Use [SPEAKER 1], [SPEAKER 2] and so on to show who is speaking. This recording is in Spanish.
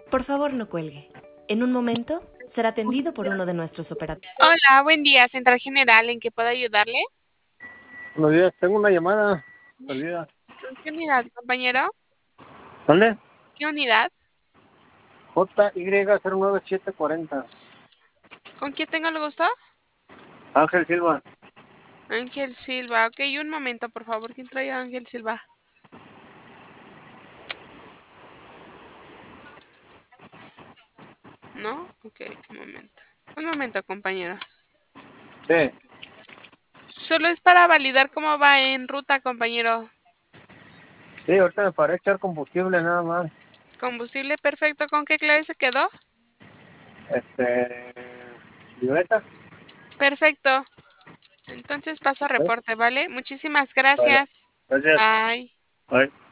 [SPEAKER 1] Por favor, no cuelgue. En un momento será atendido por uno de nuestros operadores.
[SPEAKER 2] Hola, buen día, Central General, ¿en qué puedo ayudarle?
[SPEAKER 3] Buenos días, tengo una llamada perdida.
[SPEAKER 2] ¿Con qué unidad, compañero?
[SPEAKER 3] ¿Dónde?
[SPEAKER 2] ¿Qué unidad?
[SPEAKER 3] JY09740.
[SPEAKER 2] ¿Con quién tengo el gusto?
[SPEAKER 3] Ángel Silva.
[SPEAKER 2] Ángel Silva. Ok, un momento, por favor. ¿Quién trae a Ángel Silva? ¿No? Ok, un momento. Un momento, compañero.
[SPEAKER 3] Sí,
[SPEAKER 2] Solo es para validar cómo va en ruta, compañero.
[SPEAKER 3] sí, ahorita me paré echar combustible nada más.
[SPEAKER 2] Combustible perfecto. ¿Con qué clave se quedó?
[SPEAKER 3] Este. Violeta.
[SPEAKER 2] Perfecto. Entonces paso a
[SPEAKER 3] ¿Sí?
[SPEAKER 2] reporte, ¿vale? Muchísimas
[SPEAKER 3] Vale,
[SPEAKER 2] gracias.
[SPEAKER 3] gracias.
[SPEAKER 2] Bye.
[SPEAKER 3] Bye.